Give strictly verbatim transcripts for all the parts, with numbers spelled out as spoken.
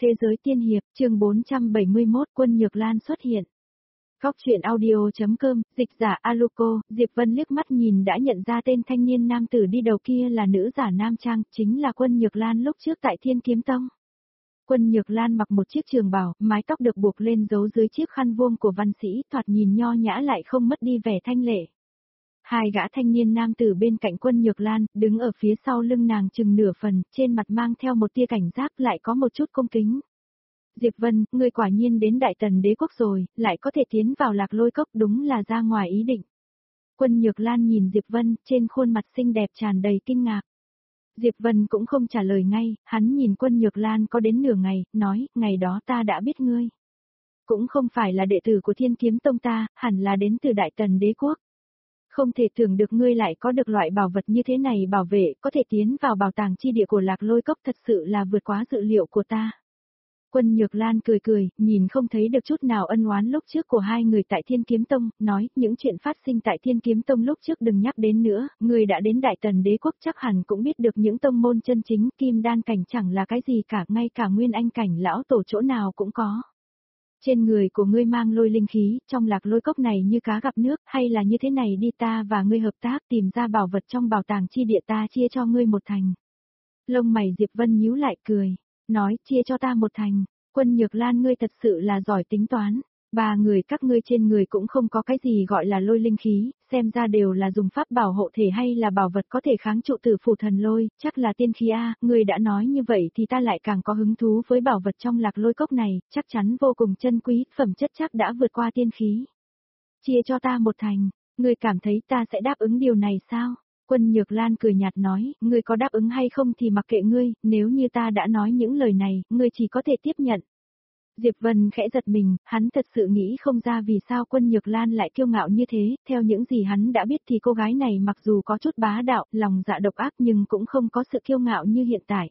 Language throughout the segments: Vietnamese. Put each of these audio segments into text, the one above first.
Thế giới tiên hiệp, chương bốn trăm bảy mươi mốt, Quân Nhược Lan xuất hiện. Góc truyện audio.com, dịch giả Aluko, Diệp Vân liếc mắt nhìn đã nhận ra tên thanh niên nam tử đi đầu kia là nữ giả nam trang, chính là Quân Nhược Lan lúc trước tại Thiên Kiếm Tông. Quân Nhược Lan mặc một chiếc trường bào, mái tóc được buộc lên giấu dưới chiếc khăn vuông của văn sĩ, thoạt nhìn nho nhã lại không mất đi vẻ thanh lệ. Hai gã thanh niên nam tử bên cạnh Quân Nhược Lan, đứng ở phía sau lưng nàng chừng nửa phần, trên mặt mang theo một tia cảnh giác lại có một chút cung kính. Diệp Vân, ngươi quả nhiên đến Đại Tần Đế quốc rồi, lại có thể tiến vào Lạc Lôi Cốc, đúng là ra ngoài ý định. Quân Nhược Lan nhìn Diệp Vân, trên khuôn mặt xinh đẹp tràn đầy kinh ngạc. Diệp Vân cũng không trả lời ngay, hắn nhìn Quân Nhược Lan có đến nửa ngày, nói, ngày đó ta đã biết ngươi. Cũng không phải là đệ tử của Thiên Kiếm Tông ta, hẳn là đến từ Đại Tần Đế quốc. Không thể tưởng được ngươi lại có được loại bảo vật như thế này bảo vệ, có thể tiến vào bảo tàng chi địa của Lạc Lôi Cốc, thật sự là vượt quá dự liệu của ta. Quân Nhược Lan cười cười, nhìn không thấy được chút nào ân oán lúc trước của hai người tại Thiên Kiếm Tông, nói, những chuyện phát sinh tại Thiên Kiếm Tông lúc trước đừng nhắc đến nữa, người đã đến Đại Tần Đế quốc chắc hẳn cũng biết được những tông môn chân chính, kim đan cảnh chẳng là cái gì cả, ngay cả nguyên anh cảnh lão tổ chỗ nào cũng có. Trên người của ngươi mang lôi linh khí, trong Lạc Lôi Cốc này như cá gặp nước, hay là như thế này đi, ta và ngươi hợp tác tìm ra bảo vật trong bảo tàng chi địa, ta chia cho ngươi một thành. Lông mày Diệp Vân nhíu lại cười, nói, chia cho ta một thành. Quân Nhược Lan, ngươi thật sự là giỏi tính toán. Ba người các ngươi trên người cũng không có cái gì gọi là lôi linh khí, xem ra đều là dùng pháp bảo hộ thể hay là bảo vật có thể kháng trụ tử phủ thần lôi, chắc là tiên khí a. Ngươi đã nói như vậy thì ta lại càng có hứng thú với bảo vật trong Lạc Lôi Cốc này, chắc chắn vô cùng chân quý, phẩm chất chắc đã vượt qua tiên khí. Chia cho ta một thành, ngươi cảm thấy ta sẽ đáp ứng điều này sao? Quân Nhược Lan cười nhạt nói, ngươi có đáp ứng hay không thì mặc kệ ngươi, nếu như ta đã nói những lời này, ngươi chỉ có thể tiếp nhận. Diệp Vân khẽ giật mình, hắn thật sự nghĩ không ra vì sao Quân Nhược Lan lại kiêu ngạo như thế, theo những gì hắn đã biết thì cô gái này mặc dù có chút bá đạo, lòng dạ độc ác nhưng cũng không có sự kiêu ngạo như hiện tại.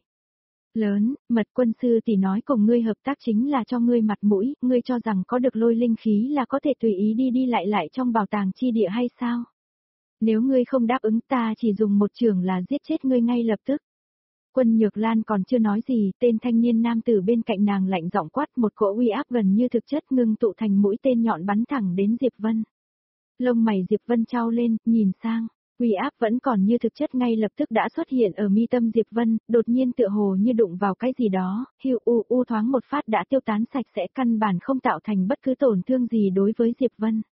Lớn, Mật quân sư tỷ nói cùng ngươi hợp tác chính là cho ngươi mặt mũi, ngươi cho rằng có được lôi linh khí là có thể tùy ý đi đi lại lại trong bảo tàng chi địa hay sao? Nếu ngươi không đáp ứng ta chỉ dùng một chưởng là giết chết ngươi ngay lập tức. Quân Nhược Lan còn chưa nói gì, tên thanh niên nam tử bên cạnh nàng lạnh giọng quát, một cỗ uy áp gần như thực chất ngưng tụ thành mũi tên nhọn bắn thẳng đến Diệp Vân. Lông mày Diệp Vân chau lên, nhìn sang, uy áp vẫn còn như thực chất ngay lập tức đã xuất hiện ở mi tâm Diệp Vân, đột nhiên tựa hồ như đụng vào cái gì đó, hiu u u thoáng một phát đã tiêu tán sạch sẽ, căn bản không tạo thành bất cứ tổn thương gì đối với Diệp Vân.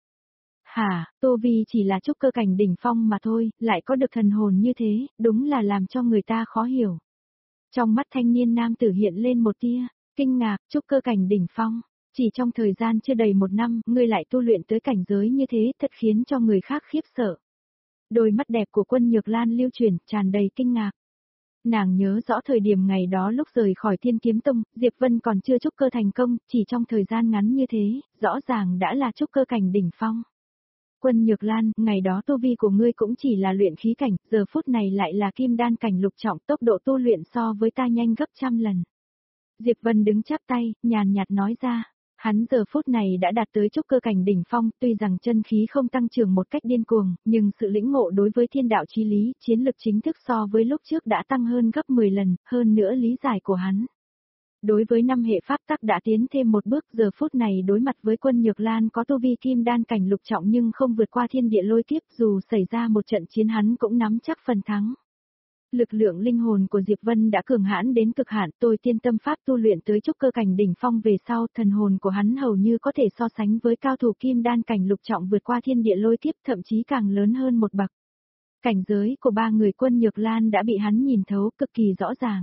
Hả, Tô Vi chỉ là trúc cơ cảnh đỉnh phong mà thôi, lại có được thần hồn như thế, đúng là làm cho người ta khó hiểu. Trong mắt thanh niên nam tử hiện lên một tia kinh ngạc, trúc cơ cảnh đỉnh phong, chỉ trong thời gian chưa đầy một năm, ngươi lại tu luyện tới cảnh giới như thế, thật khiến cho người khác khiếp sợ. Đôi mắt đẹp của Quân Nhược Lan lưu chuyển, tràn đầy kinh ngạc. Nàng nhớ rõ thời điểm ngày đó lúc rời khỏi Thiên Kiếm Tông, Diệp Vân còn chưa trúc cơ thành công, chỉ trong thời gian ngắn như thế, rõ ràng đã là trúc cơ cảnh đỉnh phong. Quân Nhược Lan, ngày đó tu vi của ngươi cũng chỉ là luyện khí cảnh, giờ phút này lại là kim đan cảnh lục trọng, tốc độ tu luyện so với ta nhanh gấp trăm lần. Diệp Vân đứng chắp tay, nhàn nhạt nói ra, hắn giờ phút này đã đạt tới trúc cơ cảnh đỉnh phong, tuy rằng chân khí không tăng trưởng một cách điên cuồng, nhưng sự lĩnh ngộ đối với thiên đạo chí lý, chiến lực chính thức so với lúc trước đã tăng hơn gấp mười lần, hơn nữa lý giải của hắn. Đối với năm hệ pháp tắc đã tiến thêm một bước, giờ phút này đối mặt với Quân Nhược Lan có tu vi kim đan cảnh lục trọng nhưng không vượt qua thiên địa lôi kiếp, dù xảy ra một trận chiến hắn cũng nắm chắc phần thắng. Lực lượng linh hồn của Diệp Vân đã cường hãn đến cực hạn, tôi tiên tâm pháp tu luyện tới trúc cơ cảnh đỉnh phong về sau, thần hồn của hắn hầu như có thể so sánh với cao thủ kim đan cảnh lục trọng vượt qua thiên địa lôi kiếp, thậm chí càng lớn hơn một bậc. Cảnh giới của ba người Quân Nhược Lan đã bị hắn nhìn thấu cực kỳ rõ ràng.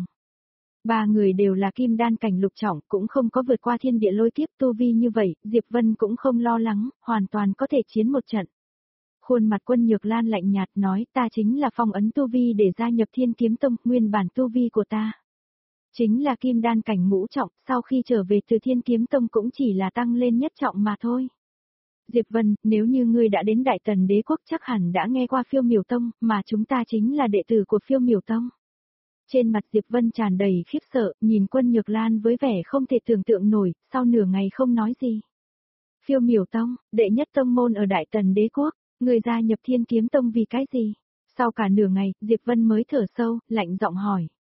Ba người đều là kim đan cảnh lục trọng, cũng không có vượt qua thiên địa lôi kiếp, tu vi như vậy, Diệp Vân cũng không lo lắng, hoàn toàn có thể chiến một trận. Khuôn mặt Quân Nhược Lan lạnh nhạt nói, ta chính là phong ấn tu vi để gia nhập Thiên Kiếm Tông, nguyên bản tu vi của ta chính là kim đan cảnh ngũ trọng, sau khi trở về từ Thiên Kiếm Tông cũng chỉ là tăng lên nhất trọng mà thôi. Diệp Vân, nếu như ngươi đã đến Đại Tần Đế quốc chắc hẳn đã nghe qua Phiêu Miểu Tông, mà chúng ta chính là đệ tử của Phiêu Miểu Tông. Trên mặt Diệp Vân tràn đầy khiếp sợ, nhìn Quân Nhược Lan với vẻ không thể tưởng tượng nổi, sau nửa ngày không nói gì. Phiêu Miểu Tông, đệ nhất tông môn ở Đại Tần Đế quốc, người gia nhập Thiên Kiếm Tông vì cái gì? Sau cả nửa ngày, Diệp Vân mới thở sâu, lạnh giọng hỏi.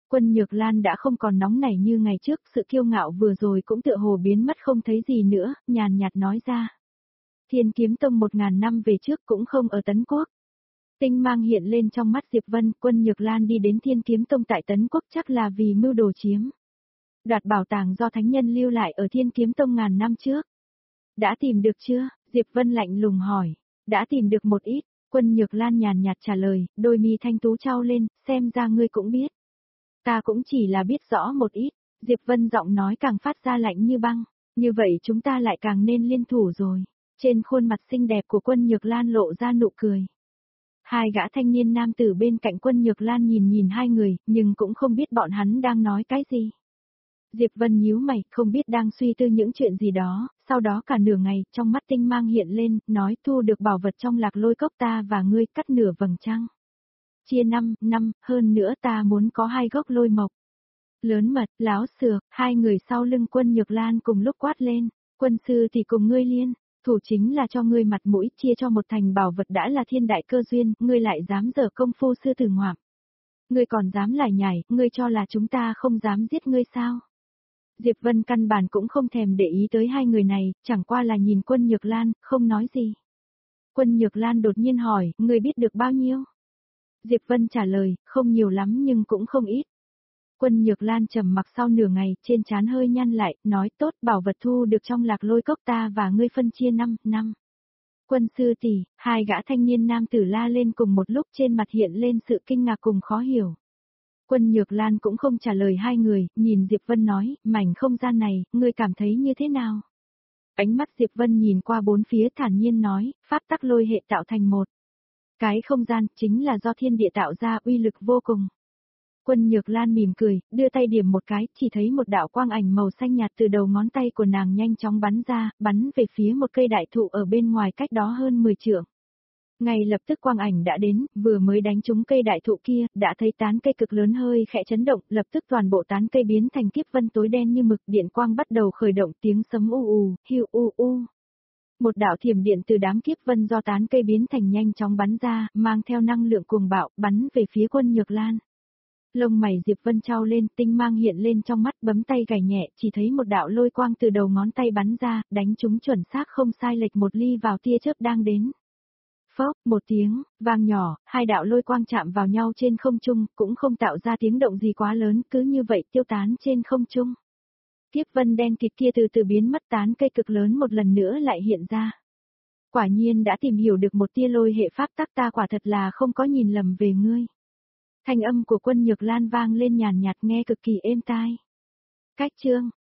Quân Nhược Lan đã không còn nóng nảy như ngày trước, sự kiêu ngạo vừa rồi cũng tựa hồ biến mất không thấy gì nữa, nhàn nhạt nói ra. Thiên Kiếm Tông một ngàn năm về trước cũng không ở Tấn Quốc. Tinh mang hiện lên trong mắt Diệp Vân, Quân Nhược Lan đi đến Thiên Kiếm Tông tại Tấn Quốc chắc là vì mưu đồ chiếm đoạt bảo tàng do thánh nhân lưu lại ở Thiên Kiếm Tông ngàn năm trước. Đã tìm được chưa? Diệp Vân lạnh lùng hỏi. Đã tìm được một ít, Quân Nhược Lan nhàn nhạt trả lời, đôi mi thanh tú trao lên, xem ra ngươi cũng biết. Ta cũng chỉ là biết rõ một ít, Diệp Vân giọng nói càng phát ra lạnh như băng, như vậy chúng ta lại càng nên liên thủ rồi. Trên khuôn mặt xinh đẹp của Quân Nhược Lan lộ ra nụ cười. Hai gã thanh niên nam tử bên cạnh Quân Nhược Lan nhìn nhìn hai người, nhưng cũng không biết bọn hắn đang nói cái gì. Diệp Vân nhíu mày, không biết đang suy tư những chuyện gì đó, sau đó cả nửa ngày, trong mắt tinh mang hiện lên, nói thu được bảo vật trong lạc lôi cốc ta và ngươi cắt nửa vầng trăng. Chia năm, năm, hơn nữa ta muốn có hai gốc lôi mộc. Lớn mật, láo xược, hai người sau lưng Quân Nhược Lan cùng lúc quát lên, quân sư thì cùng ngươi liên, thủ chính là cho ngươi mặt mũi, chia cho một thành bảo vật đã là thiên đại cơ duyên, ngươi lại dám dở công phu sư tử ngoạm. Ngươi còn dám lải nhải, ngươi cho là chúng ta không dám giết ngươi sao? Diệp Vân căn bản cũng không thèm để ý tới hai người này, chẳng qua là nhìn Quân Nhược Lan, không nói gì. Quân Nhược Lan đột nhiên hỏi, ngươi biết được bao nhiêu? Diệp Vân trả lời, không nhiều lắm nhưng cũng không ít. Quân Nhược Lan trầm mặc sau nửa ngày, trên trán hơi nhăn lại, nói tốt, bảo vật thu được trong lạc lôi cốc ta và ngươi phân chia năm, năm. Quân sư tỷ, hai gã thanh niên nam tử la lên cùng một lúc, trên mặt hiện lên sự kinh ngạc cùng khó hiểu. Quân Nhược Lan cũng không trả lời hai người, nhìn Diệp Vân nói, mảnh không gian này, ngươi cảm thấy như thế nào? Ánh mắt Diệp Vân nhìn qua bốn phía thản nhiên nói, pháp tắc lôi hệ tạo thành một. Cái không gian chính là do thiên địa tạo ra, uy lực vô cùng. Quân Nhược Lan mỉm cười, đưa tay điểm một cái, chỉ thấy một đạo quang ảnh màu xanh nhạt từ đầu ngón tay của nàng nhanh chóng bắn ra, bắn về phía một cây đại thụ ở bên ngoài cách đó hơn mười trượng. Ngay lập tức quang ảnh đã đến, vừa mới đánh trúng cây đại thụ kia, đã thấy tán cây cực lớn hơi khẽ chấn động, lập tức toàn bộ tán cây biến thành kiếp vân tối đen như mực, điện quang bắt đầu khởi động, tiếng sấm u u, hiu u u. Một đạo thiểm điện từ đám kiếp vân do tán cây biến thành nhanh chóng bắn ra, mang theo năng lượng cuồng bạo, bắn về phía Quân Nhược Lan. Lông mày Diệp Vân trao lên, tinh mang hiện lên trong mắt, bấm tay gảy nhẹ, chỉ thấy một đạo lôi quang từ đầu ngón tay bắn ra, đánh trúng chuẩn xác không sai lệch một ly vào tia chớp đang đến. Phốc, một tiếng, vang nhỏ, hai đạo lôi quang chạm vào nhau trên không trung, cũng không tạo ra tiếng động gì quá lớn, cứ như vậy tiêu tán trên không trung. Kiếp vân đen kịt kia từ từ biến mất, tán cây cực lớn một lần nữa lại hiện ra. Quả nhiên đã tìm hiểu được một tia lôi hệ pháp tắc, ta quả thật là không có nhìn lầm về ngươi. Thanh âm của Quân Nhược Lan vang lên nhàn nhạt nghe cực kỳ êm tai. Cách chương